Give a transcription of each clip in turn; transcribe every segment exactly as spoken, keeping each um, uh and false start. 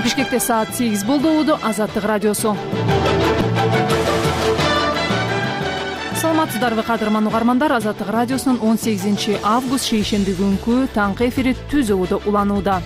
Бишкекте саат сегиз болду. Уду Азаттык радиосу. Саламатсыздарбы кадырман угармандар. Азаттык радиосунун он сегизинчи август шейшемби күнкү таңкы эфири түз ободо уланууда.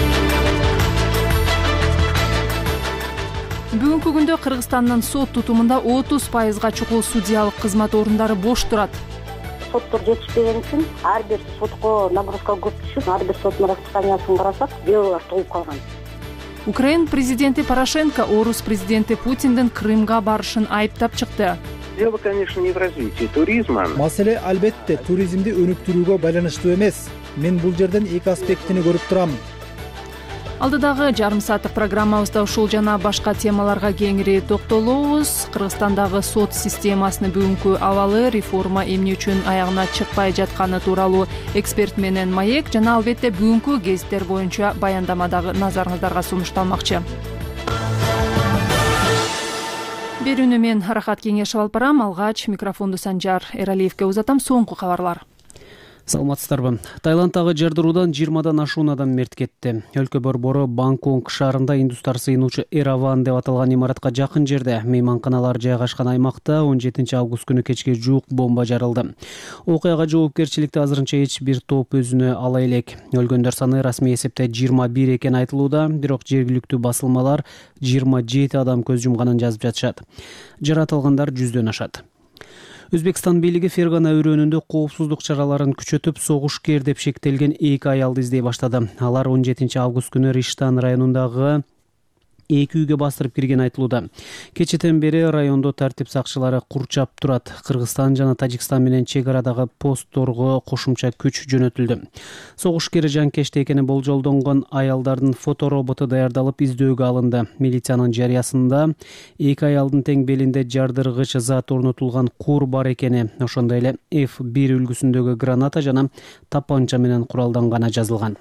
Бүгүнкү күндө Кыргызстандын сот тутумунда отуз пайызга чукул судьялык кызмат орундары бош турат. Соттор жетишпеген үчүн ар бир сотко нагрузка көп түшүп, ар бир соттун расписаниясын карасак, делолор толуп калган. Украин президенти Порошенко орус президенти Путиндин Крымга барышын айыптап чыкты. Дело, конечно, не в развитии туризма. Маселе албетте туризмди өнүктүрүүгө байланыштуу эмес. Мен бул жерден эки аспектини көрүп турам. Алдыдагы жарым сааттык программабызда ушул жана башка темаларга кеңири токтолобуз. Кыргызстандагы сот системасынын бүгүнкү абалы, реформа эмне үчүн аягына чыкпай жатканы тууралуу эксперт менен маек жана албетте бүгүнкү гезиттер боюнча баяндама дагы назарыңыздарга сунушталмакчы. Берүүнү мен Рахат Кеңешев алып барам. Алгач микрофонду Санжар Эралиевке узатам. Соңку кабарлар. Саламатсыздарбы. Таиландтагы жардыруудан жыйырмадан ашуун адам мерт кетти. Өлкө борбору Бангкок шаарында индустар сыйынуучу Эраван деп аталган имаратка жакын жерде мейманканалар жайгашкан аймакта он жетинчи август күнү кечке жуук бомба жарылды. Окуяга жоопкерчиликти азырынча эч бир топ өзүнө ала элек. Өлгөндөр саны расмий эсепте жыйырма бир экени айтылууда, бирок жергиликтүү басылмалар жыйырма жети адам көз жумганын жазып жатышат. Жаратылгандар жүздөн ашат. Өзбекстан бийлиги Фергана өрөөнүндө коопсуздук чараларын күчөтүп, согушкер деп шектелген эки аялды издей баштады. Алар он жетинчи август күнү Риштан районундагы эки үйгө бастырып кирген айтылууда. Кечетен бери райондо тартип сакчылары курчап турат. Кыргызстан жана Тажикстан менен чек арадагы постторго кошумча күч жөнөтүлдү. Согушкер жанкечте экени болжолдонгон аялдардын фотороботу даярдалып издөөгө алынды. Милициянын жарыясында эки аялдын тең белинде жардыргыч зат орнотулган кур бар экени, ошондой эле эф бир үлгүсүндөгү граната жана тапанча менен куралданганы жазылган.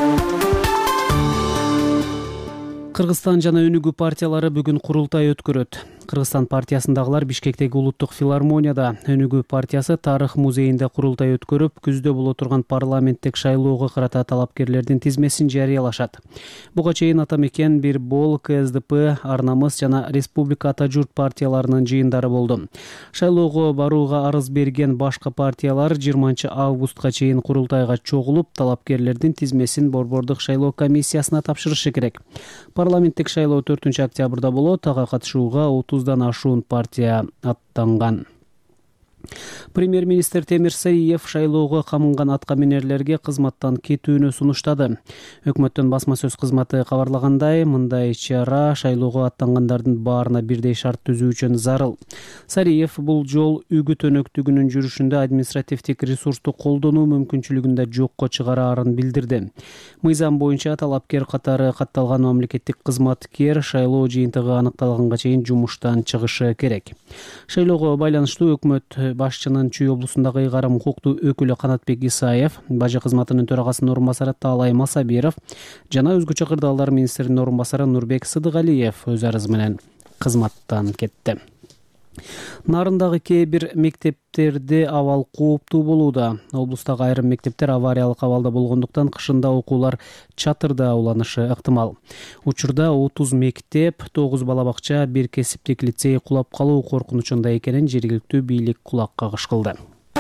Кыргызстан жана Өнүгүү партиялары бүгүн курултай өткөрөт. Кыргызстан партиясындагылар Бишкектеги улуттук филармонияда, Өнүгүү партиясы тарых музейинде курултай өткөрүп, күздө боло турган парламенттик шайлоого карата талапкерлердин тизмесин жарыялашат. Буга чейин Ата Мекен, Бир Бол, К С Д П, Арнамыс жана Республика Ата Журт партияларынын жыйындары болду. Шайлоого барууга арыз берген башка партиялар жыйырманчы августка чейин курултайга чогулуп, талапкерлердин тизмесин борбордук шайлоо комиссиясына тапшырышы керек. Парламенттик шайлоо төртүнчү октябрда болот. Ага катышууга отуздан ашуун партия аттанган. Премьер-министр Темир Сариев шайлоого камынган аткаминерлерге кызматтан кетүүнү сунуштады. Өкмөттүн басма сөз кызматы кабарлагандай, мындай чара шайлоого аттангандардын баарына бирдей шарт түзүү үчүн зарыл. Сариев бул жол үгүт өнөктүгүнүн жүрүшүндө административдик ресурсту колдонуу мүмкүнчүлүгүн да жокко чыгараарын билдирди. Мыйзам боюнча талапкер катары катталган мамлекеттик кызматкер шайлоо жыйынтыгы аныкталганга чейин жумуштан чыгышы керек. Шайлоого байланыштуу өкмөт башчынын Чүй облусундагы ыйгарым укуктуу өкүлү Канатбек Исаев, бажы кызматынын төрагасынын орун басары Таалай Масабиров жана өзгө чакырдыгылар министринин орун басары Нурбек Сыдыгалиев өз арызы менен кызматтан кетти. Нарындагы кээ бир мектептерде абал кооптуу болууда. Облустагы айрым мектептер авариялык абалда болгондуктан кышында окуулар чатырда уланышы ыктымал. Учурда отуз мектеп, тогуз бала бакча, бир кесиптик лицей кулап калуу коркунучунда экенин жергиликтүү бийлик кулак кагыш кылды.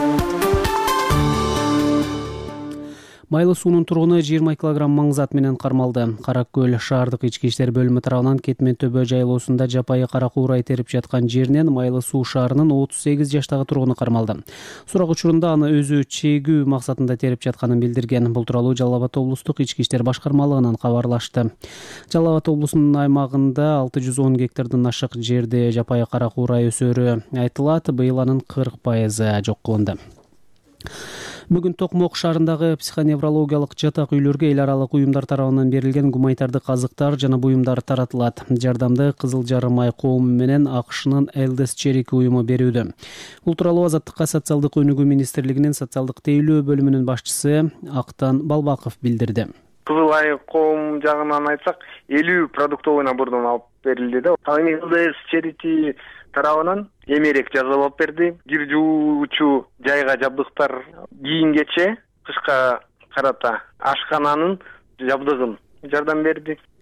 Майлы суунун тургуну жыйырма килограмм маңзат менен кармалды. Каракөл шаардык ички иштер бөлүмү тарабынан Кетмен төбө жайлоосунда жапайы кара куурай терип жаткан жеринен Майлы суу шаарынын отуз сегиз жаштагы тургуну кармалды. Сурак учурунда аны өзү чегүү максатында терип жатканын билдирген. Бул тууралуу Жалал Абад облустук ички иштер башкармалыгынан кабарлашты. Жалал Абад облусунун аймагында алты жүз он гектардан ашык жерде жапайы кара куурай өсөрү айтылат. Быйыл анын кырк пайызы жок кылынды. Бүгүн Токмок шаарындагы психоневрологиялык жатак үйлөргө эл аралык уюмдар тарабынан берилген гуманитардык азыктар жана буюмдар таратылат. Жардамды Кызыл Жарым ай коому менен АКШнын Элдес Черики уюму берүүдө. Бул тууралуу Азаттыкка социалдык өнүгүү министрлигинин социалдык тейлөө бөлүмүнүн башчысы Актан Балбаков билдирди. Кызыл ай коом жагынан айтсак, элүү продуктовый набордон алып берилди да. Элдес Черики тарабынан эмерек жазалап берди. Кир жуучу жайга жабдыктар кийимгече, кышка карата ашкананын жабдыгын жардам берди.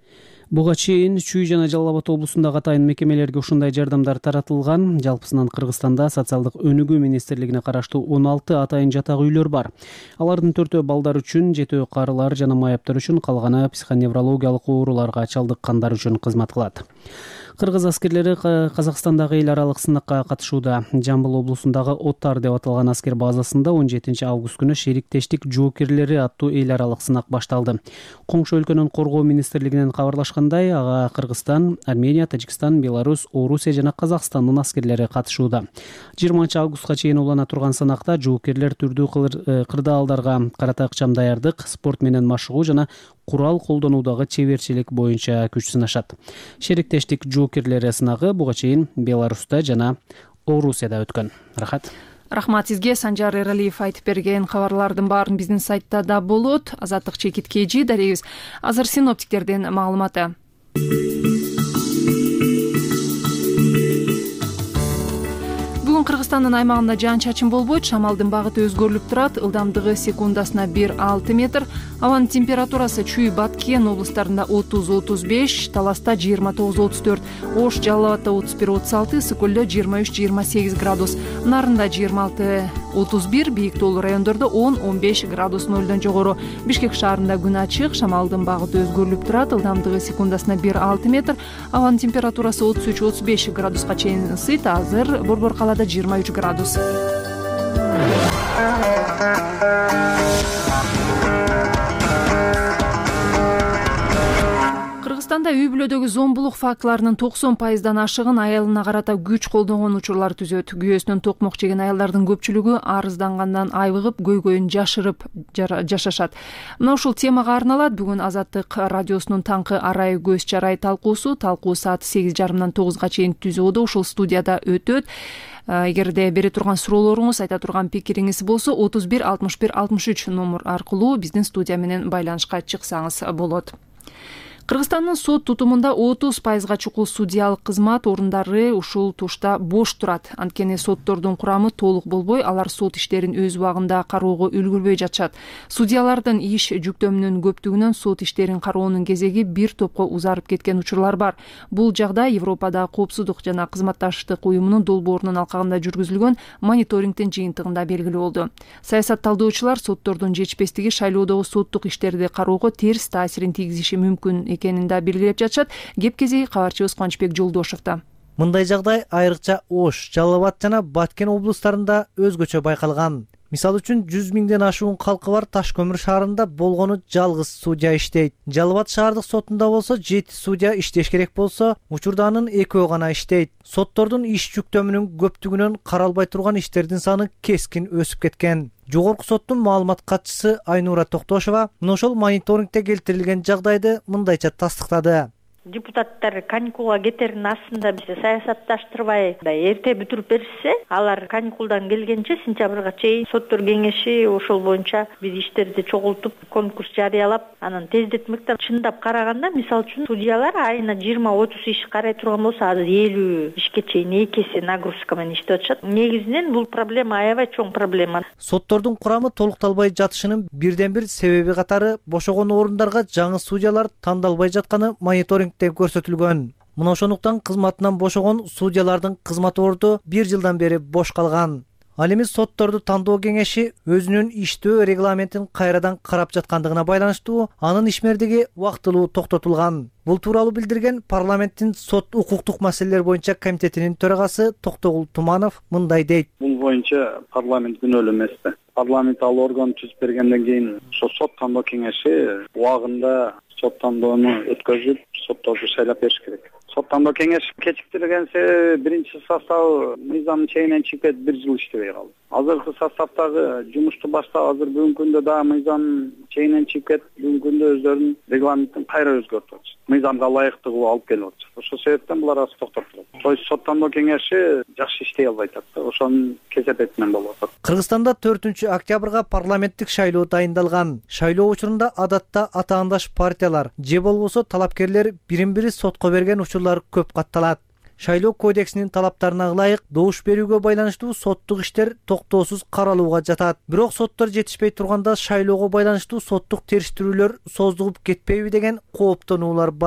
Буга чейин Чүй жана Жалал Абад облусундагы атайын мекемелерге ушундай жардамдар таратылган. Жалпысынан Кыргызстанда социалдык өнүгүү министрлигине караштуу он алты атайын жатак үйлөр бар. Алардын төртөө балдар үчүн, жетөө карылар жана маяптар үчүн, калганы психоневрологиялык ооруларга чалдыккандар үчүн кызмат кылат. Кыргыз аскерлери Казакстандагы эл аралык сынакка катышууда. Жамбыл облусундагы Оттар деп аталган аскер базасында он жетинчи август күнү шериктештик жоокерлери аттуу эл аралык сынак башталды. Коңшу өлкөнүн коргоо министрлигинен кабарлашкандай, ага Кыргызстан, Армения, Тажикстан, Беларусь, Орусия жана Казакстандын аскерлери катышууда. жыйырманчы августка чейин улана турган сынакта жоокерлер түрдүү кырдаалдарга карата ыкчам даярдык, спорт менен машыгуу жана курал колдонуудагы чеберчилик боюнча күч сынашат. Шериктештик жоокерлери сынагы буга чейин Беларуста жана Орусияда өткөн. Рахат. Рахмат сизге. Санжар Эралиев айтып берген кабарлардын баарын биздин сайтта да болот. Азаттык Чекит Кежи дарегиз. Азыр синоптиктердин маалыматы. Бүгүн Кыргызстандын аймагында жаан-чачын болбойт, шамалдын багыты өзгөрүлүп турат, ылдамдыгы секундасына бир алты метр. Абанын температурасы Чүй, Баткен облустарында отуз отуз беш, Таласта жыйырма тогуз отуз төрт, Ош, Жалал Абадта отуз бир отуз алты, Ысык көлдө жыйырма үч жыйырма сегиз градус, Нарында жыйырма алты отуз бир, бийик тоолуу райондордо он он беш градус нөлдөн жогору. Бишкек шаарында күн ачык, шамалдын багыты өзгөрүлүп турат, ылдамдыгы секундасына бир алты метр. Абанын температурасы отуз үч отуз беш градуска чейин ысыйт. Азыр Борбор калаада жыйырма үч градус. Кыргызстанда үй бүлөдөгү зомбулук фактыларынын токсон пайыздан ашыгын аялына карата күч колдонгон учурлар түзөт. Күйөөсүнөн токмок жеген аялдардын көпчүлүгү арыздангандан айбыгып, көйгөйүн жашырып жашашат. Мына ушул темага арналат бүгүн Азаттык радиосунун таңкы арай көз чарай талкуусу. Талкуу саат сегиз жарымдан тогузга чейин түзүүдө ушул студияда өтөт. Эгерде бере турган суроолоруңуз, айта турган пикириңиз болсо, отуз бир алтымыш бир алтымыш үч номер аркылуу биздин студия менен байланышка чыксаңыз болот. Кыргызстандын сот тутумунда отуз пайызга чукул судьялык кызмат орундары ушул тушта бош турат. Анткени соттордун курамы толук болбой, алар сот иштерин өз убагында кароого үлгүрбөй жатышат. Судьялардын иш жүктөмүнүн көптүгүнөн сот иштерин кароонун кезеги бир топко узарып кеткен учурлар бар. Бул жагдай Европада коопсуздук жана кызматташтык уюмунун долбоорунун алкагында жүргүзүлгөн мониторингдин жыйынтыгында белгилүү болду. Саясатталдоочулар соттордун жетишпестиги шайлоодогу соттук иштерди кароого терс таасирин тийгизиши мүмкүн экенин да белгилеп жатышат. Кеп кезеги кабарчыбыз Кубанычбек Жолдошовдо. Мындай жагдай айрыкча Ош, Жалал Абад жана Баткен облустарында өзгөчө байкалган. Мисалы үчүн жүз миңден ашуун калкы бар Таш көмүр шаарында болгону жалгыз судья иштейт. Жалал Абад шаардык сотунда болсо жети судья иштеш керек болсо, учурда анын экөө гана иштейт. Соттордун иш жүктөмүнүн көптүгүнөн каралбай турган иштердин саны кескин өсүп кеткен. Жогорку соттун маалымат катчысы Айнура Токтошова мына ошол мониторингде келтирилген жагдайды мындайча тастыктады. Депутаттар каникулга кетерин астында биз саясатташтырбай да эрте бүтүрүп беришсе, алар каникулдан келгенче сентябрга чейин соттор кеңеши ошол боюнча биз иштерди чогултуп, конкурс жарыялап, анан тездетмекте. Чындап караганда, мисалы үчүн судьялар айына жыйырма отуз иш карай турган болсо, азыр элүү ишке чейин эки эсе нагрузка менен иштеп атышат. Негизинен бул проблема аябай чоң проблема. Соттордун курамы толукталбай жатышынын бирден бир себеби катары бошогон орундарга жаңы судьялар тандалбай жатканы мониторинг көрсөтүлгөн. Мына ошондуктан кызматынан бошогон судьялардын кызмат орду бир жылдан бери бош калган. Ал эми сотторду тандоо кеңеши өзүнүн иштөө регламентин кайрадан карап жаткандыгына байланыштуу анын ишмердиги убактылуу токтотулган. Бул тууралуу билдирген парламенттин сот укуктук маселелер боюнча комитетинин төрагасы Токтогул Туманов мындай дейт. Бул боюнча парламент күнөөлүү эмес да. Парламент ал орган түзүп бергенден кийин ошо сот тандоо кеңеши убагында сот тандоону өткөзүп, сотторду шайлап бериш керек. Сот тандоо кеңеш кечиктирилгенсе биринчи состав мыйзамдын чегинен чыгып кетип бир жыл иштебей калды. Азыркы составдагы жумушту баштап, азыр бүгүнкү күндө да мыйзам чегинен чыгып кетип, бүгүнкү күндө өзлөрүнүн регламентин кайра өзгөртүп атышат. Мыйзамга ылайыктуу кылып алып келип атышат. Ошол себептен булар аз токтоп турат. То есть сот тандоо кеңеши жакшы иштей албай атат да, ошонун кесепетинен болуп атат. Кыргызстанда төртүнчү октябрга парламенттик шайлоо дайындалган. Шайлоо учурунда адатта атаандаш партиялар же болбосо талапкерлер бирин-бири сотко берген учурлар көп катталат. Шайлоо кодексинин талаптарына ылайык добуш берүүгө байланыштуу соттук иштер токтоосуз каралууга жатат. Бирок соттор жетишпей турганда шайлоого байланыштуу соттук териштирүүлөр создугуп кетпейби деген кооптонуулар бар.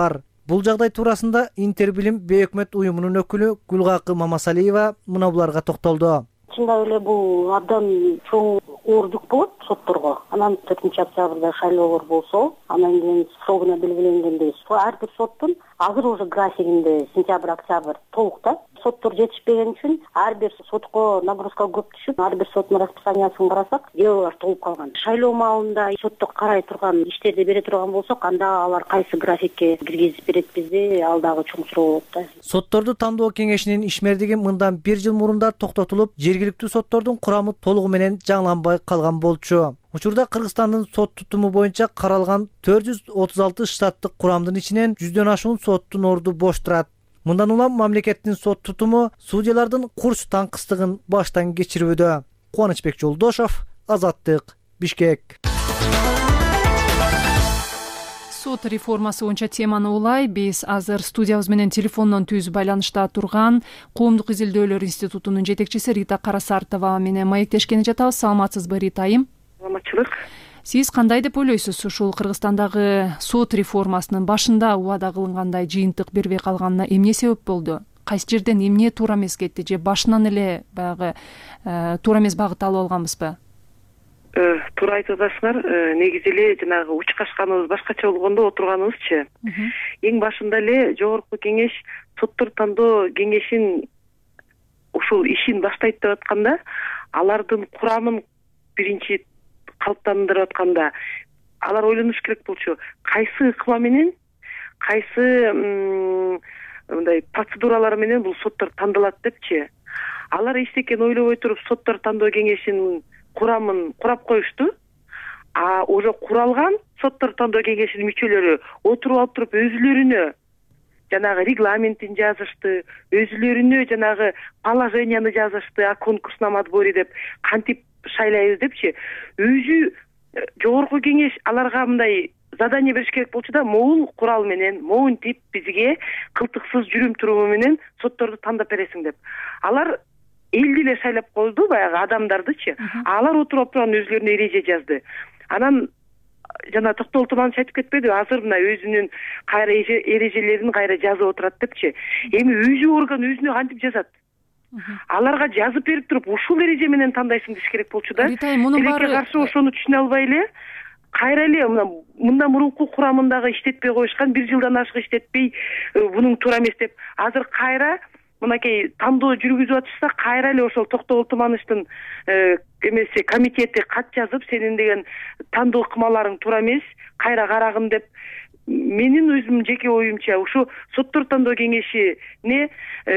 Бул жагдай туурасында Интербилим бейөкмөт уюмунун өкүлү Гүлгакы Мамасалиева мына буларга токтолду. Чындап эле бул абдан чоң оордук болот сотторго. Анан төртүнчү октябрда шайлоолор болсо, анан кийин срогуна белгиленгендей ар бир соттун азыр уже графигинде сентябрь, октябрь толук да. Соттор жетишпеген үчүн ар бир сотко нагрузка көп түшүп, ар бир соттун расписаниясын карасак, делолор толуп калган. Шайлоо маалында сотто карай турган иштерди бере турган болсок, анда алар кайсы графикке киргизип беретпизди, ал дагы чоң суроо болот да. Сотторду тандоо кеңешинин ишмердиги мындан бир жыл мурунда токтотулуп, жергиликтүү соттордун курамы толугу менен жаңыланбай калган болчу. Учурда Кыргызстандын сот тутуму боюнча каралган төрт жүз отуз алты штаттык курамдын ичинен жүздөн ашуун соттун орду бош турат. Мындан улам мамлекеттин сот тутуму судьялардын курч таңкыстыгын баштан кечирүүдө. Кубанычбек Жолдошов, Азаттык, Бишкек. Сот реформасы боюнча теманы улай биз азыр студиябыз менен телефондон түз байланышта турган Коомдук изилдөөлөр институтунун жетекчиси Рита Карасартова менен маектешкени жатабыз. Саламатсызбы, Рита айым? Саламатчылык. Сиз кандай деп ойлойсуз? Ушул Кыргызстандагы сот реформасынын башында убада кылынгандай жыйынтык бербей калганына эмне себеп болду? Кайсы жерден эмне туура эмес кетти же башынан эле баягы туура эмес багыт алып алганбызбы? Туура айтып атасыңар. Негизи эле жанагы уч качканыбыз башкача болгондо отурганыбызчы. Эң башында эле жогорку кеңеш соттор тандоо кеңешин ушул ишин баштайт деп атканда, алардын курамын биринчи калыптандырып атканда алар ойлонуш керек болчу. Кайсы ыкма менен, кайсы мындай процедуралар менен бул соттор тандалат депчи. Алар эчтекен ойлобой туруп соттор тандоо кеңешинин курамын курап коюшту. А уже куралган соттор тандоо кеңешинин мүчөлөрү отуруп алып туруп өзүлөрүнө жанагы регламентин жазышты, өзүлөрүнө жанагы положенияны жазышты, а конкурс на отборе деп кантип шайлайбыз депчи. Өзү жогорку кеңеш аларга мындай задание бериш керек болчу да, могул курал менен, могул тип бизге кылтыксыз жүрүм туруму менен сотторду тандап бересиң деп. Алар элди эле шайлап койду, баягы адамдардычы. Алар отуруп турган өзүлөрүнө эреже жазды. Анан жана Токтогул Туманович айтып кетпеди, азыр мына өзүнүн кайра эрежелерин кайра жазып отурат депчи. Эми өзү орган өзүнө кантип жазат? Аларга жазып берип туруп, ушул эреже менен тандайсың деш керек болчу да. Тилекке каршы ошону түшүнө албай эле кайра эле мындан мурунку курамындагы иштетпей коюшкан, бир жылдан ашык иштетпей бунун туура эмес деп азыр кайра мынакей тандоо жүргүзүп атышса, кайра эле ошол Токтогул Тумановичтин эмеси комитети кат жазып, сенин деген тандоо ыкмаларың туура эмес, кайра карагын деп. Менин өзүм жеке оюмча ушу соттор тандоо кеңешине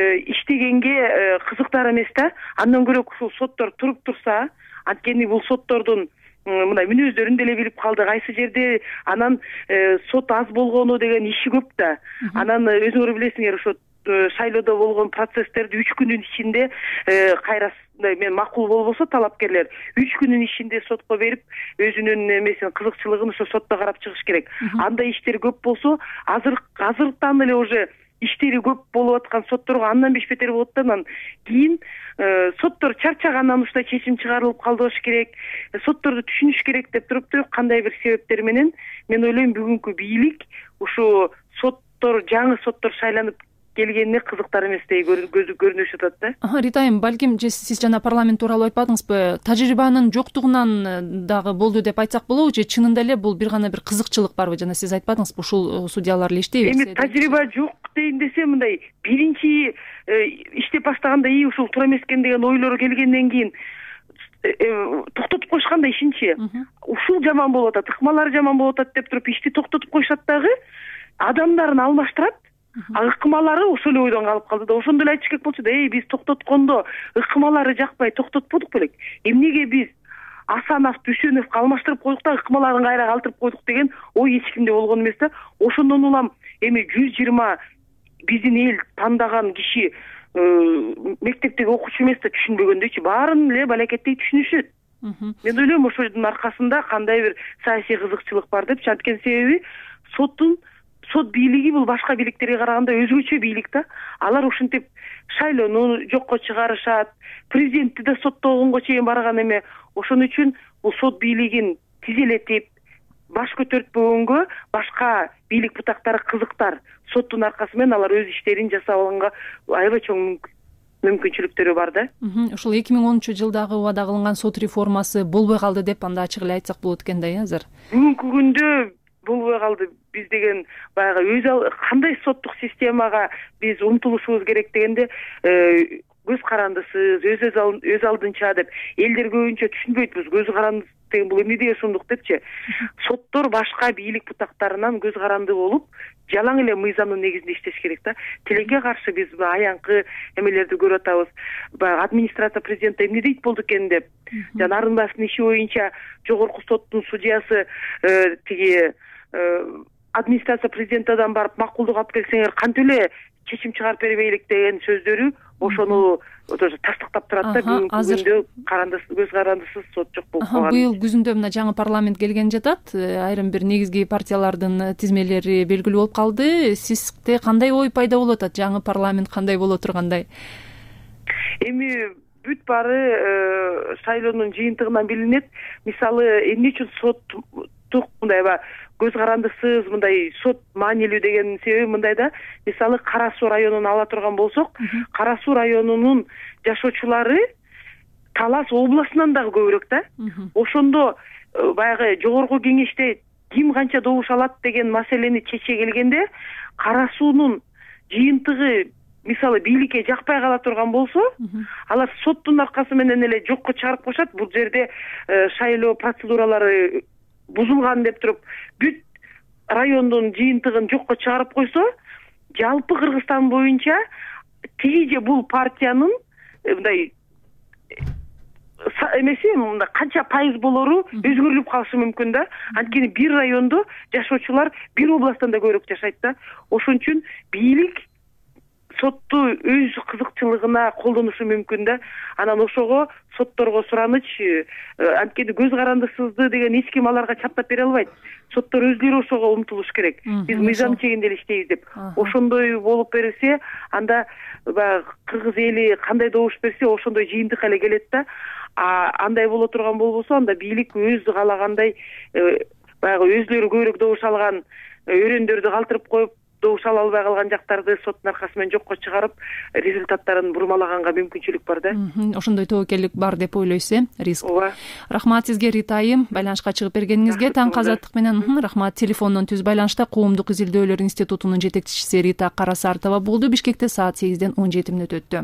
иштегенге кызыктар эмес да. Андан көрө ушул соттор туруп турса, анткени бул соттордун мындай мүнөздөрүн деле билип калды, кайсы жерде анан сот аз болгону деген иши көп да. Анан өзүңөр билесиңер, ошо шайлоодо болгон процесстерди үч күнүн ичинде кайра мен макул болбосо талапкерлер үч күнүн ичинде сотко берип, өзүнүн эмесин кызыкчылыгын ошо сотто карап чыгыш керек. Андай иштер көп болсо, азыр азыртан эле уже иштери көп болуп аткан сотторго андан беш бетер болот да. Анан кийин соттор чарчагандан ушундай чечим чыгарылып калды болуш керек, сотторду түшүнүш керек деп туруптур, кандай бир себептер менен мен ойлойм бүгүнкү бийлик ушу соттор, жаңы соттор шайланып келгенине кызыктар эместей көрүнүшүп атат да. Рита айым, балким сиз жана парламент тууралуу айтпадыңызбы? Тажрыйбанын жоктугунан дагы болду деп айтсак болобу же чынында эле бул бир гана бир кызыкчылык барбы? Жана сиз айтпадыңызбы, ушул судьялар эле иштей берсе? Эми тажрыйба жок дейин десем, мындай биринчи иштеп баштаганда и ушул туура эмес экен деген ойлор келгенден кийин токтотуп коюшкан да ишинчи. Ушул жаман болуп атат, ыкмалар жаман болуп атат деп туруп ишти токтотуп коюшат дагы, адамдарын алмаштырат. Ыкмалары ошол эле ойдон калып калды да. Ошондо эле айтыш керек болчу да, эй, биз токтоткондо ыкмалары жакпай токтотподук белек. Эмнеге биз Асанов, Дүйшөновго алмаштырып койдук да, ыкмаларын кайра калтырып койдук деген ой эч кимде болгон эмес да. Ошондон улам эми жүз жыйырма биздин эл тандаган киши мектептеги окуучу эмес да түшүнбөгөндөйчү, баарын эле балакеттей түшүнүшөт. Мен ойлойм ошонун аркасында кандай бир саясий кызыкчылык бар депчи. Анткени себеби соттун сот бийлиги бул башка бийликтерге караганда өзгөчө бийлик да. Алар ушинтип шайлоону жокко чыгарышат, президентти да соттогонго чейин барган эме. Ошон үчүн бул сот бийлигин тизелетип, баш көтөртпөгөнгө башка бийлик бутактары кызыктар. соттун аркасы менен алар өз иштерин жасап алганга аябай чоң мүмкүнчүлүктөрү бар да. Ушул эки миң онунчу жылдагы убада кылынган сот реформасы болбой калды деп анда ачык эле айтсак болот экен да, азыр. Бүгүнкү күндө болбой калды. Биз деген баягы өз кандай соттук системага биз умтулушубуз керек дегенде көз карандысыз, өз өз алдынча деп элдер көбүнчө түшүнбөйт. Биз көз карандысыз деген бул эмне деген сундук депчи. Соттор башка бийлик бутактарынан көз каранды болуп, жалаң эле мыйзамдын негизинде иштеш керек да. Тилекке каршы биз аянкы эмелерди көрүп атабыз. Баягы администрация президент эмне дейт болду экен деп. Жана Нарынбаевдин иши боюнча жогорку соттун судьясы тиги администрация президентадан барып макулдук алып келсеңер кантип эле чечим чыгарып бербейлик деген сөздөрү ошону тастыктап турат да. Бүгүнкү күндө карандысыз, көз карандысыз сот жок болуп калган. Быйыл күзүндө мына жаңы парламент келген жатат. Айрым бир негизги партиялардын тизмелери белгилүү болуп калды. Сизде кандай ой пайда болуп атат? Жаңы парламент кандай боло тургандай? Эми бүт баары шайлоонун жыйынтыгынан билинет. Мисалы, эмне үчүн соттук мындай көз карандысыз, мындай сот маанилүү деген себеби мындай да. Мисалы, Кара Суу районун ала турган болсок, Кара Суу районунун жашоочулары Талас областынан дагы көбүрөөк да. Ошондо баягы жогорку кеңеште ким канча добуш алат деген маселени чече келгенде, Кара Суунун жыйынтыгы мисалы бийликке жакпай кала турган болсо, алар соттун аркасы менен эле жокко чыгарып коюшат. Бул жерде шайлоо процедуралары бузулган деп туруп, бүт райондун жыйынтыгын жокко чыгарып койсо, жалпы Кыргызстан боюнча тиги же бул партиянын мындай эмеси мындай канча пайыз болору өзгөрүлүп калышы мүмкүн да. Анткени бир райондо жашоочулар бир областтан да көбүрөөк жашайт да. Ошон үчүн бийлик сотту өз кызыкчылыгына колдонушу мүмкүн да. Анан ошого сотторго сураныч, анткени көз карандысызды деген эч ким аларга чаптап бере албайт. Соттор өздөрү ошого умтулуш керек. Биз мыйзам чегинде эле иштейбиз деп. Ошондой болуп берилсе, анда баягы кыргыз эли кандай добуш берсе, ошондой жыйынтыкка эле келет да. А андай боло турган болбосо, анда бийлик өз каалагандай баягы өзлөрү көбүрөөк добуш алган өрөөндөрдү калтырып коюп, добуш ала албай калган жактарды соттун аркасы менен жокко чыгарып, результаттарын бурмалаганга мүмкүнчүлүк бар да. Ошондой тобокелдик бар деп ойлойсуз, э? Риск. Ооба. Рахмат сизге, Рита айым, байланышка чыгып бергениңизге. Таңкы азаттык менен рахмат. Телефондон түз байланышта Коомдук изилдөөлөр институтунун жетекчиси Рита Карасартова болду. Бишкекте саат сегизден он жети мүнөт өттү.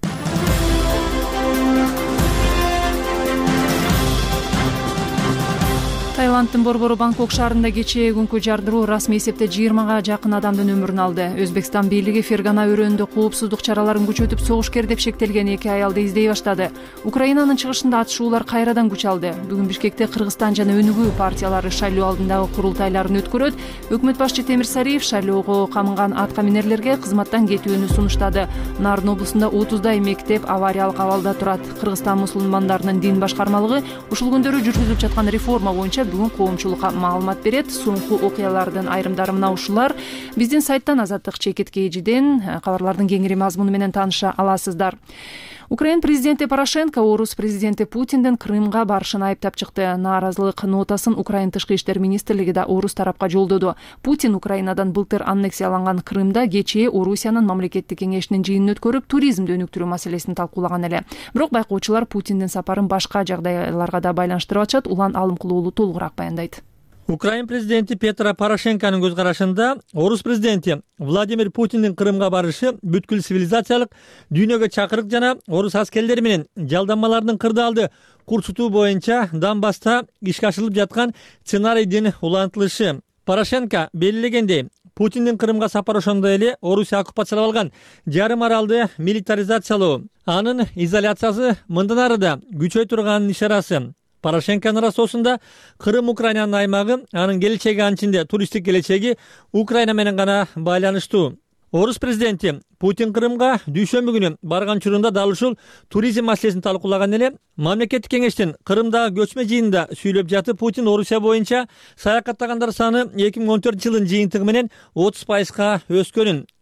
Таиланддын борбору Бангкок шаарында кечээ күнкү жардыруу расмий эсепте жыйырмага жакын адамдын өмүрүн алды. Өзбекстан бийлиги Фергана өрөөнүндө коопсуздук чараларын күчөтүп, согушкер деп шектелген эки аялды издей баштады. Украинанын чыгышында атышуулар кайрадан күч алды. Бүгүн Бишкекте Кыргызстан жана Өнүгүү партиялары шайлоо алдындагы курултайларын өткөрөт. Өкмөт башчы Темир Сариев шайлоого камынган ат каминерлерге кызматтан кетүүнү сунуштады. Нарын облусунда отуздай мектеп авариялык абалда турат. Кыргызстан мусулмандарынын дин башкармалыгы ушул күндөрү жүргүзүлүп жаткан реформа боюнча бүгүн коомчулукка маалымат берет. Соңку окуялардын айрымдары мына ушулар. Биздин сайттан Азаттык чекитке эжиден кабарлардын кеңири мазмуну менен тааныша аласыздар. Украин президенти Порошенко орус президенти Путиндин Крымга барышын айыптап чыкты. Нааразылык нотасын Украин тышкы иштер министрлиги да орус тарапка жолдоду. Путин Украинадан былтыр аннексияланган Крымда кечээ Орусиянын мамлекеттик кеңешинин жыйынын өткөрүп, туризмди өнүктүрүү маселесин талкуулаган эле. Бирок байкоочулар Путиндин сапарын башка жагдайларга да байланыштырып атышат. Улан Алымкулуулу толугураак баяндайт. Украин президенти Петро Порошенконун көз карашында орус президенти Владимир Путиндин Крымга барышы бүткүл цивилизациялык дүйнөгө чакырык жана орус аскерлери менен жалданмалардын кырдаалды курчутуу боюнча Донбасста ишке ашырылып жаткан сценарийдин улантылышы. Порошенко белгилегендей, Путиндин Крымга сапары ошондой эле Орусия оккупациялап алган жарым аралды милитаризациялоо, анын изоляциясы мындан ары да күчөй турганын ишарасы. Порошенконун расоосунда Крым Украинанын аймагы, анын келечеги анчинде туристтик келечеги Украина менен гана байланыштуу. Орус президенти Путин Крымга дүйшөмбү күнү барган учурунда дал ушул туризм маселесин талкуулаган эле. Мамлекеттик кеңештин Крымдагы көчмө жыйынында сүйлөп жатып, Путин Орусия боюнча саякаттагандар саны эки миң он төртүнчү жылдын жыйынтыгы менен отуз пайызга өскөнүн,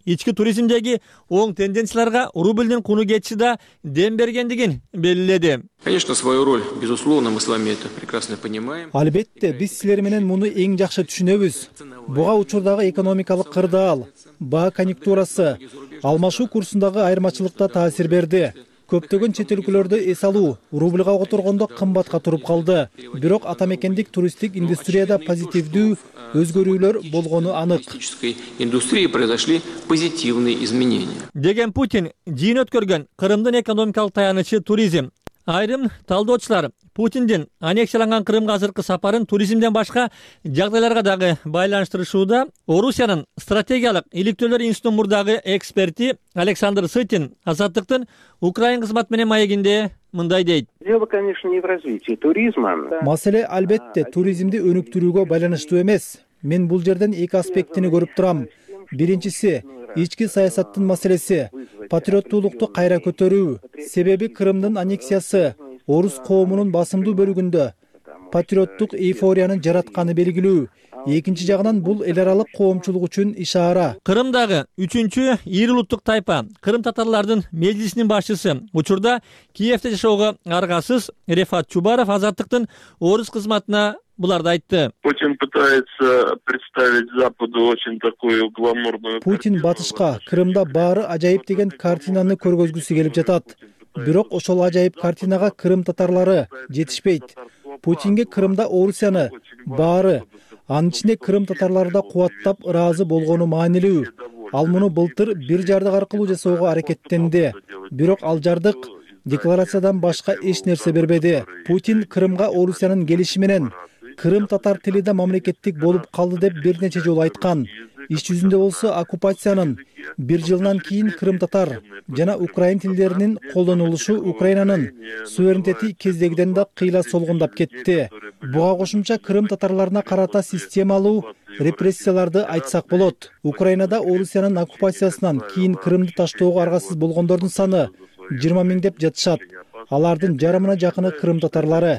ички туризмдеги оң тенденцияларга рубльдин куну кетиши да дем бергендигин белгиледи. Конечно, свою роль, безусловно, мы с вами это прекрасно понимаем. Албетте, биз силер менен муну эң жакшы түшүнөбүз. Буга учурдагы экономикалык кырдаал, баа конъюнктурасы, алмашуу курсундагы айырмачылыкта таасир берди. Көптөгөн чет өлкөлөрдө эс алуу рубльга которгондо кымбатка туруп калды. Бирок ата мекендик туристтик индустрияда позитивдүү өзгөрүүлөр болгону анык. В индустрии произошли позитивные изменения. Деген Путин жыйын өткөргөн Кырымдын экономикалык таянычы туризм. Айрым талдоочулар Путиндин аннексияланган Кырымга азыркы сапарын туризмден башка жагдайларга дагы байланыштырышууда. Орусиянын стратегиялык иликтөөлөр институтунун мурдагы эксперти Александр Сытин Азаттыктын Украин кызмат менен маегинде мындай дейт. Дело, конечно, не в развитии туризма. Маселе албетте туризмди өнүктүрүүгө байланыштуу эмес. Мен бул жерден эки аспектини көрүп турам. Биринчиси ички саясаттын маселеси, патриоттуулукту кайра көтөрүү. Себеби Кырымдын аннексиясы орус коомунун басымдуу бөлүгүндө патриоттук эйфорияны жаратканы белгилүү. Экинчи жагынан бул эл аралык коомчулук үчүн ишара. Кырымдагы үчүнчү ири улуттук тайпа Кырым татарлардын межлисинин башчысы учурда Киевде жашоого аргасыз Рефат Чубаров Азаттыктын орус кызматына буларды айтты. Путин пытается представить Западу очень такую гламурную. Путин батышка Кырымда баары ажайып деген картинаны көргөзгүсү келип жатат. Бирок ошол ажайып картинага Кырым татарлары жетишпейт. Путинге Кырымда Орусияны баары, анын ичинде Кырым татарлары да кубаттап ыраазы болгону маанилүү. Ал муну былтыр бир жардык аркылуу жасоого аракеттенди. Бирок ал жардык декларациядан башка эч нерсе бербеди. Путин Кырымга Орусиянын келиши менен Кырым татар тили да мамлекеттик болуп калды деп бир нече жолу айткан. Иш жүзүндө болсо оккупациянын бир жылдан кийин Кырым татар жана украин тилдеринин колдонулушу Украинанын суверенитети кездегиден да кыйла солгундап кетти. Буга кошумча Кырым татарларына карата системалуу репрессияларды айтсак болот. Украинада Орусиянын оккупациясынан кийин Кырымды таштоого аргасыз болгондордун саны жыйырма миң деп жатышат. Алардын жарымына жакыны Кырым татарлары.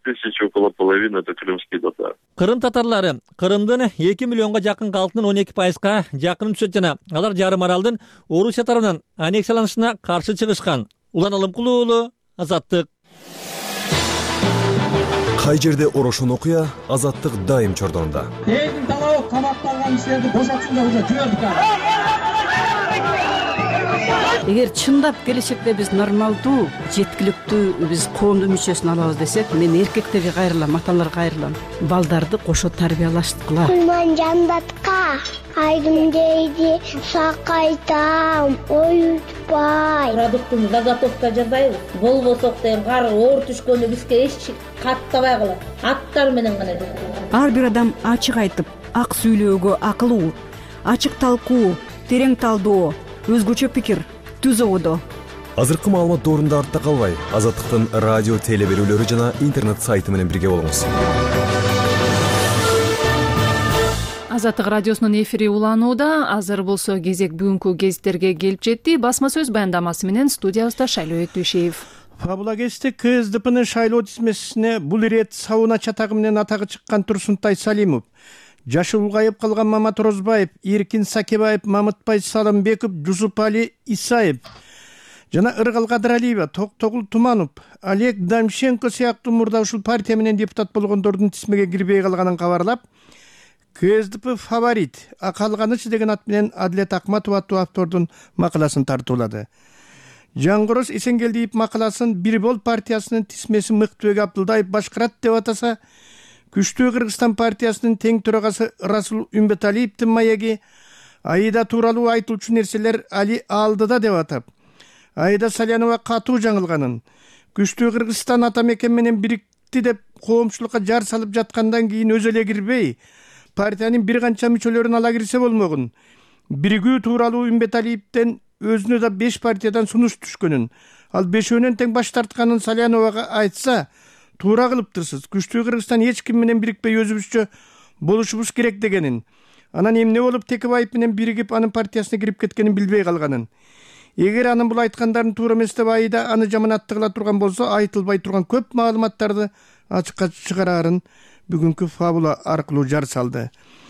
Кырым татарлары Кырымдын эки миллионго жакын калкынын он эки пайызга жакын түшөт жана алар жарым аралдын Орусия тарабынан аннексияланышына каршы чыгышкан. Улан Алымкулуу уулу, Азаттык. Кай жерде орошун окуя, Азаттык дайым чордонунда. Элдин талабы камакталган кишилерди бошотсун деп уже жибердик. Эгер чындап келечекте биз нормалдуу, жеткиликтүү биз коомдун мүчөсүн алабыз десек, мен эркектерге кайрылам, аталарга кайрылам. Балдарды кошо тарбиялаштыкыла. Кулман жандатка айдым дейди, сакайтам, оютпай. Продуктун заготовка жасайбыз. Болбосок деген кар оор түшкөндө бизге эч каттабай калат. Аттар менен гана. Ар бир адам ачык айтып, ак сүйлөөгө акылуу, ачык талкуу, терең талдоо, өзгөчө пикир түзүүдө. Азыркы маалымат доорунда артта калбай, Азаттыктын радио теле берүүлөрү жана интернет сайты менен бирге болуңуз. Азаттык радиосунун эфири уланууда. Азыр болсо кезек бүгүнкү гезиттерге келип жетти. Басма сөз баяндамасы менен студиябызда Шайлоо Өтүшев. Фабула кесте КСДПнын шайлоо тизмесине бул ирет сауна чатагы менен атагы чыккан Турсунтай Салимов, жашы улгайып калган Мамат Розбаев, Эркин Сакебаев, Мамытбай Салымбеков, Жусупали Исаев жана Ыргал Кадыралиева, Токтогул Туманов, Олег Дамченко сыяктуу мурда ушул партия менен депутат болгондордун тизмеге кирбей калганын кабарлап, КСДП фаворит, а калганычы деген ат менен Адилет Акматов аттуу автордун макаласын тартуулады. Жаңгороз Эсенгелдиев макаласын Бир Бол партиясынын тизмеси Мыктыбек Абдылдаев башкарат деп атаса, Күчтүү Кыргызстан партиясынын тең төрагасы Расул Үмбеталиевдин маеги Аида тууралуу айтылчу нерселер Али Алдыда деп атап, Аида Салянова катуу жаңылганын, Күчтүү Кыргызстан ата мекен менен бирикти деп коомчулукка жар салып жаткандан кийин өзү эле кирбей, партиянын бир канча мүчөлөрүн ала кирсе болмогун, биригүү тууралуу Үмбеталиевден өзүнө да беш партиядан сунуш түшкөнүн, ал бешөөнөн тең баш тартканын Саляновага айтса, туура кылыптырсыз. Күчтүү Кыргызстан эч ким менен бирикпей өзүбүзчө болушубуз керек дегенин. Анан эмне болуп Текебаев менен биригип анын партиясына кирип кеткенин билбей калганын. Эгер анын бул айткандарын туура эмес деп Аида аны жаманатты кыла турган болсо, айтылбай турган көп маалыматтарды ачыкка чыгарарын бүгүнкү фабула аркылуу жар салды.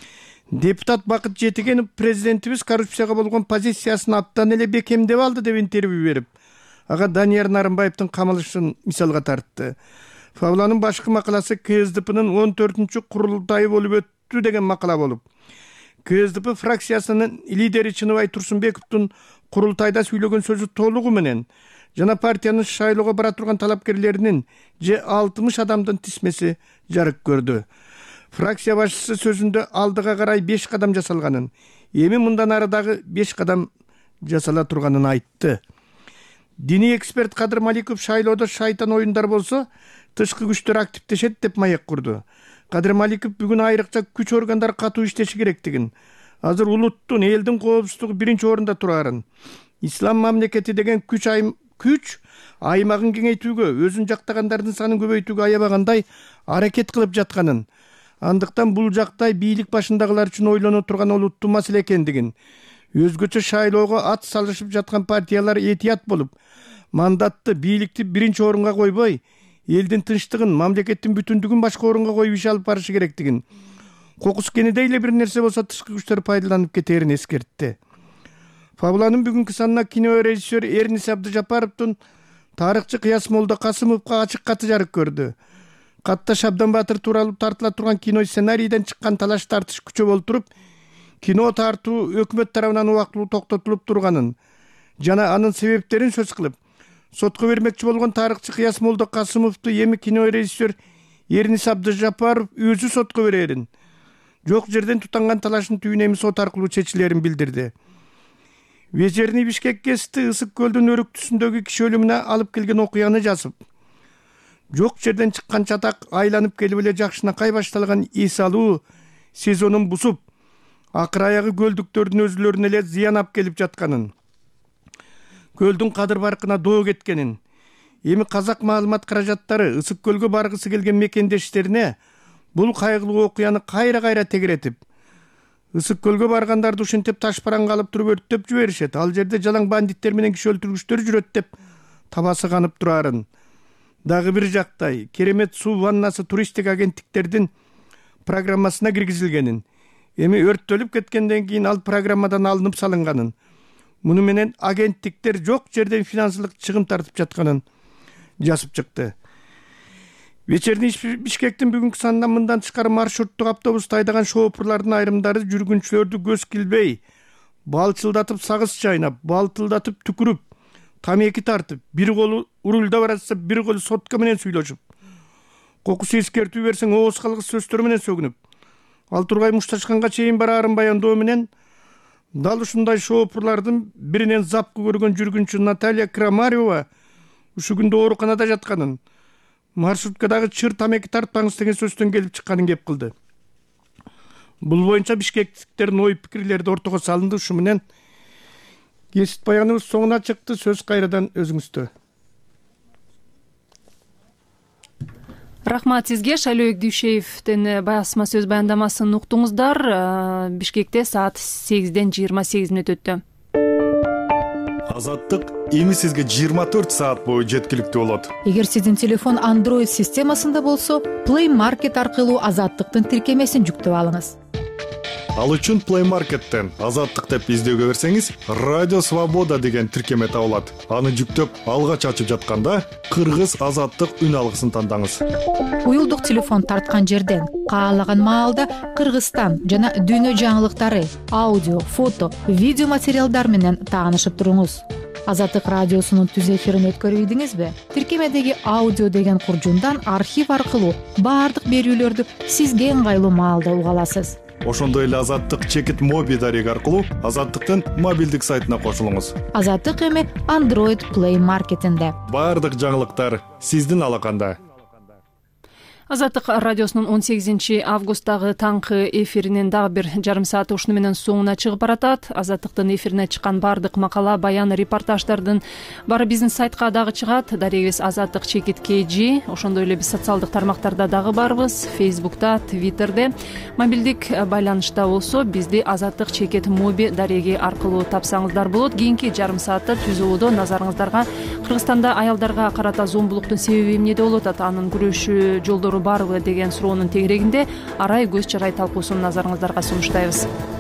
Депутат Бакыт Жетигенов президентибиз коррупцияга болгон позициясын абдан эле бекемдеп алды деп интервью берип, ага Данияр Нарымбаевдин камалышын мисалга тартты. Фавланын башкы макаласы КСДПнын он төртүнчү курултайы болуп өттү деген макала болуп, КСДП фракциясынын лидери Чыныбай Турсунбековдун курултайда сүйлөгөн сөзү толугу менен жана партиянын шайлоого бара турган талапкерлеринин же алтымыш адамдын тизмеси жарык көрдү. Фракция башчысы сөзүндө алдыга карай беш кадам жасалганын, эми мындан ары дагы беш кадам жасала турганын айтты. Диний эксперт Кадыр Маликов шайлоодо шайтан оюндар болсо, тышкы күчтөр активдешет деп маек курду. Кадыр Маликов бүгүн айрыкча күч органдар катуу иштеши керектигин, азыр улуттун, элдин коопсуздугу биринчи орунда турарын, ислам мамлекети деген күч айым күч аймагын кеңейтүүгө, өзүн жактагандардын санын көбөйтүүгө аябагандай аракет кылып жатканын, андыктан бул жактай бийлик башындагылар үчүн ойлоно турган олуттуу маселе экендигин, өзгөчө шайлоого ат салышып жаткан партиялар этият болуп, мандатты, бийликти биринчи орунга койбой, элдин тынчтыгын, мамлекеттин бүтүндүгүн башка орунга коюп иш алып барышы керектигин, кокус кенедей эле бир нерсе болсо тышкы күчтөр пайдаланып кетерин эскертти. Фабуланын бүгүнкү санына кино режиссер Эрнис Абдыжапаровдун тарыхчы Кыяс Молдо Касымовго ачык каты жарык көрдү. Катта Шабдан Батыр тууралуу тартыла турган кино сценарийден чыккан талаш тартыш күчөп олтуруп, кино тартуу өкмөт тарабынан убактылуу токтотулуп турганын жана анын себептерин сөз кылып, сотко бермекчи болгон тарыхчы Кыяс Молдо Касымовду эми кино режиссер Эрнис Абдыжапаров өзү сотко берерин, жок жерден тутанган талаштын түйүнү эми сот аркылуу чечилерин билдирди. Вечерний Бишкек гезити Ысык көлдүн өрүктүсүндөгү киши өлүмүнө алып келген окуяны жазып, жок жерден чыккан чатак айланып келип эле жакшынакай башталган эс алуу сезонун бузуп, акыр аягы көлдүктөрдүн өзүлөрүнө эле зыян алып келип жатканын, көлдүн кадыр баркына доо кеткенин, эми казак маалымат каражаттары Ысык көлгө баргысы келген мекендештерине бул кайгылуу окуяны кайра-кайра тегеретип, Ысык көлгө баргандарды ушинтип таш параңга алып туруп өрттөп жиберишет. Ал жерде жалаң бандиттер менен киши өлтүргүчтөр жүрөт деп табасы канып турарын. Дагы бир жактай, керемет суу ваннасы туристтик агенттиктердин программасына киргизилгенин, эми өрттөлүп кеткенден кийин ал программадан алынып салынганын, муну менен агенттиктер жок жерден финансылык чыгым тартып жатканын жазып чыкты. Вечерний Бишкектин бүгүнкү санынан мындан тышкары маршруттук автобусту айдаган шоопурлардын айрымдары жүргүнчүлөрдү көз килбей, балчылдатып сагыз чайнап, балтылдатып түкүрүп, тамеки тартып, бир колу урулда баратса, бир колу сотка менен сүйлөшүп, кокус эскертүү берсең ооз калгыс сөздөр менен сөгүнүп, ал тургай мушташканга чейин бараарын баяндоо менен дал ушундай шоопурлардын биринен запкы көргөн жүргүнчү Наталья Крамарева ушу күндө ооруканада жатканын, маршруткадагы чыр тамеки тартпаңыз деген сөздөн келип чыкканын кеп кылды. Бул боюнча бишкектиктердин ой пикирлери ортого салынды. Ушу менен кесип баяныбыз соңуна чыкты. Сөз кайрадан өзүңүздө. Рахмат сизге. Шайлоо Дүйшеевдин басма сөз баяндамасын уктуңуздар. Бишкекте саат сегизден жыйырма сегиз мүнөт өттү. Азаттык эми сизге жыйырма төрт саат бою жеткиликтүү болот. Эгер сиздин телефон Android системасында болсо, Play Market аркылуу Азаттыктын тиркемесин жүктөп алыңыз. Ал үчүн Play Market'тен Азаттык деп издөөгө берсеңиз, Радио Свобода деген тиркеме табылат. Аны жүктөп, алгач ачып жатканда Кыргыз Азаттык үн алгысын тандаңыз. Уюлдук телефон тарткан жерден каалаган маалда Кыргызстан жана дүйнө жаңылыктары, аудио, фото, видео материалдар менен таанышып туруңуз. Азаттык радиосунун түз эфирин өткөрүйдүңүзбү? Тиркемедеги аудио деген куржундан архив аркылуу баардык берүүлөрдү сизге ыңгайлуу маалда уга аласыз. Ошондой эле Азаттык чекит моби дареги аркылуу Азаттыктын мобилдик сайтына кошулуңуз. Азаттык эми Android Play Market'инде. Баардык жаңылыктар сиздин алаканда. Азаттык радиосунун он сегизинчи августтагы таңкы эфиринин дагы бир жарым сааты ушуну менен соңуна чыгып баратат. Азаттыктын эфирине чыккан баардык макала, баян, репортаждардын баары биздин сайтка дагы чыгат. Дарегибиз Азаттык чекит кей джи. Ошондой эле биз социалдык тармактарда дагы барбыз. Facebook'та, Twitter'де. Мобилдик байланышта болсо бизди Азаттык чекит моби дареги аркылуу тапсаңыздар болот. Кийинки жарым саатта түз ободо назарыңыздарга кыргызстанда аялдарга карата зомбулуктун себеби эмнеде болуп атат, анын күрөшүү жолдору барбы деген суроонун тегерегинде арай көз чарай талкуусун назарыңыздарга сунуштайбыз.